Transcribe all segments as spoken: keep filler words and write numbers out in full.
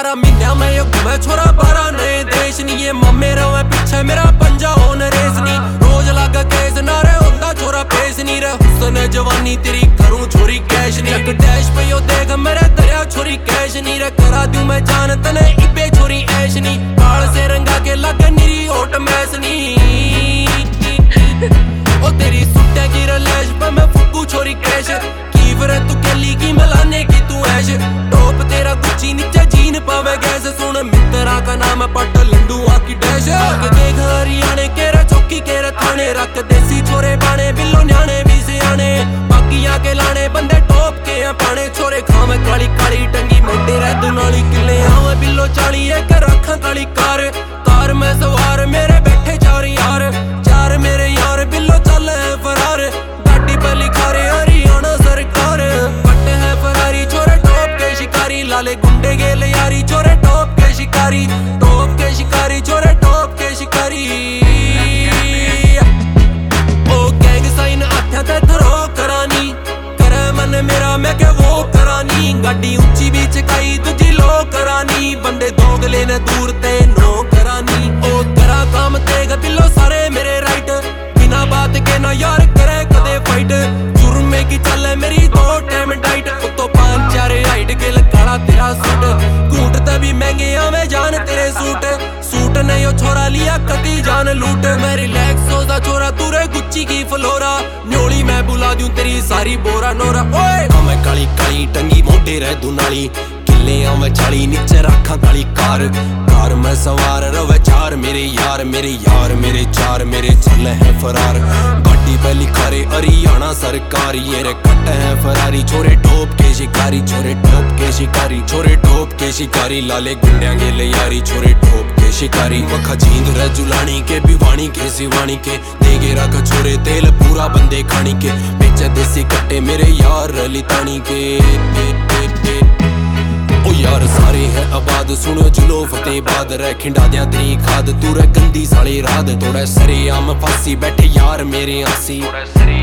बारह महीना में यो घूमे छोरा बारह नए देश नी। ये मामे रोवे पीछे मेरा पंजा हो नरेश नी। रोज लग केस नारे होता छोरा पेश नी रे। हुसन जवानी तेरी करूं छोरी कैश नी। एक डैश पे यो देख मेरे दरिया छोरी कैश नी रे। करा दूं मैं जान तने इबे छोरी ऐश नी। काल से रंगा के लगे निरी होट मैस नी। ओ तेरी सुट्टे की रलेश पे मैं फुकू छोरी कैश। की फिर तू केली की मिलाने की तू ऐश। टॉप तेरा गुच्ची नीचे जीन पावे गैस। सुन मित्रा का नाम पट लंडू आकी डैश। आगे देख हरियाणे केरा चौकी केरा थाने। रख देसी छोरे बाणे बिल्लो न्याणे भी सियाने। बाकियां के लाने बंदे टॉप के हैं पाने। छोरे खावे काली काली टंगी मोटे रह दुनाली किले आवे बिल्लो चाली एक रखा काली कार। कार में सवार मेरे बैठे चार यार। चार मेरे यार बिल्लो चल है फरार। गाड़ी पे लिखा रे हरियाणा सरकार। बट है फरारी छोरे टॉप के शिकारी। लाले गुंडे गेले यारी छोरे टॉप के शिकारी। टॉप के शिकारी छोरे टॉप के शिकारी। ओ गैंग साइन आथ्या ते थरो करानी। करे मन मेरा मैं के वो करानी। गाड़ी ऊंची भी चकाई तुझी लो करानी। बंदे दोगले ने दूर ते नो करानी। ओ तेरा काम तेग बिल्लो सारे मेरे राइट। बिना बात के ना यार करे कदे फाइट। जुर्मे की चले मेरी दो टाइम डाइट। तो पांच चार हाइट के लकाड़ा तेरा सूट। कूट तभी महंगे आवे जान तेरे सूट। सूट ने यो छोरा लिया कदी जान लूट। मैं रिलैक्स होता छोरा तूरे गुच्ची की फ्लोरा। न्योली मैं बुला दूं तेरी सारी बोरा नोरा। ओए मैं काली काली टंगी मोटे रह दुनाली। किले आवे चाली नीचे रखा काली कार। कार में सवार रवे चार मेरे यार। मेरे यार मेरे चार मेरे चल है फरार। गाड़ी पे लिखा रे हरियाणा सरकार। ये रे कट है फरारी छोरे टॉप के शिकारी। छोरे टॉप के शिकारी छोरे टॉप के शिकारी। लाले गुंडिया गेले यारी छोरे टॉप के शिकारी। वखा जींद रे जुलानी के भिवानी के सिवानी के। देगे रख छोरे तेल पूरा बंदे खानी के। बेचे देसी कट्टे मेरे यार लितानी के। ओ यार सारे हैं आबाद सुनो जुलो फतेहबाद। रे खिंडा दिया तेरी खाद तू रे गंदी साली रात। तोड़े सरे आम फांसी बैठे यार मेरे आसी। ओ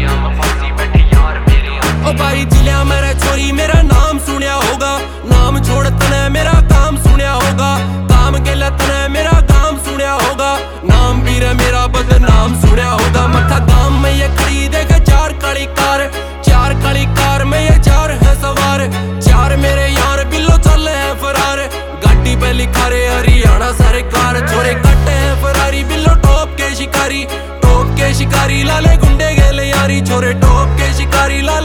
भाई जिलिया मेरा छोरी मेरा नाम सुनिया होगा। नाम छोड़ तने मेरा काम सुनिया होगा। काम के तने मेरा काम सुनिया होगा। नाम भी रे मेरा बदनाम सुनिया होगा। मक्खा गांव में ये खड़ी देखे चार काली कार। चार काली कार में ये चार है सवार। चार मेरे यार बिल्लो चल है फरार। गाड़ी पे लिखा रे हरियाणा सरकार। छोरे कट्टे हैं फरारी बिल्लो टॉप के शिकारी। टॉप के शिकारी लाले गुंडे गेले यारी। छोरे टॉप के शिकारी लाले